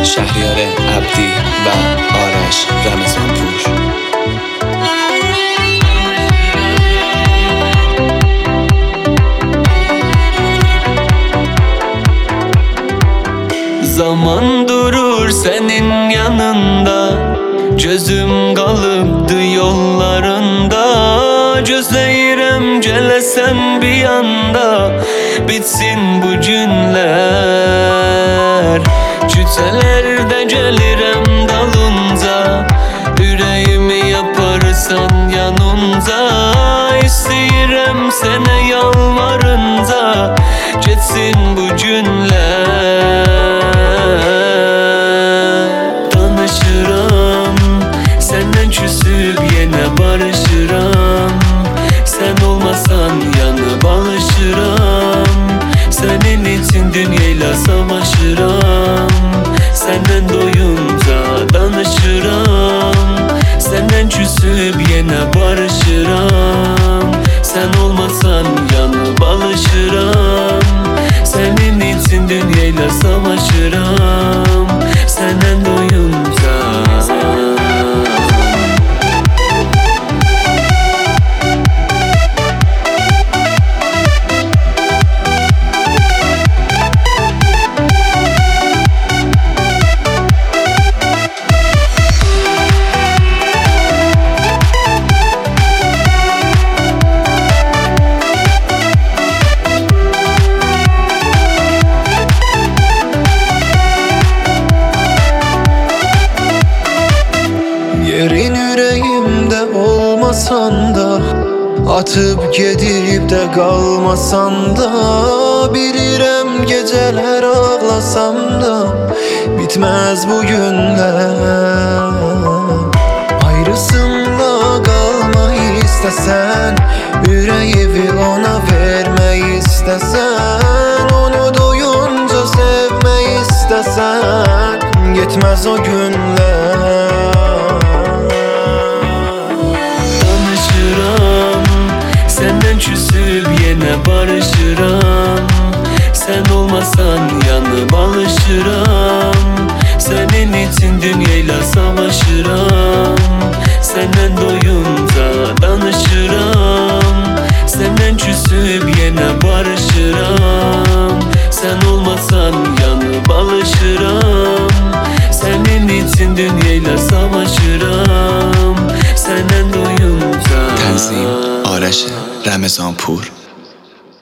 شهریار عبدی و آرش رمضانپور. Zaman durur senin yanında, gözüm kalıptı yollarında. Gözleyirem gelesen bir anda, bitsin bu günler. Küçelerde gelirem dalınca, yüreğimi yaparsan yanınca. İsteyirem sene yalvarınca, geçsin bu günler. Danışıram, senden küsüp yine barışıram. Sen olmasan yanıp alışıram. Senin için dünyayla savaşıram. Senden doyunca danışıram. Senden küsüp yine barışıram. Sen olmasan yanıp alışıram. Senin için dünyayla savaşıram. Senden doyunca. Yerin yüreğimde olmasan da, atıp gedip de kalmasan da. Bilirem geceler ağlasam da, bitmez bu günler. Ayrısında kalmayı istesen, yüreğimi ona vermeyi istesen. Onu doyunca sevmeyi istesen, yetmez o günler. Senden küsüp yine barışıram. Sen olmasan yanıp alışıram. Senin için dünyayla savaşıram. Senden doyunca danışıram. Senden küsüp yine barışıram. Sen olmasan yanıp alışıram. Senin için dünyayla savaşıram. Senden doyunca. تنظیم آرش رمضانپور.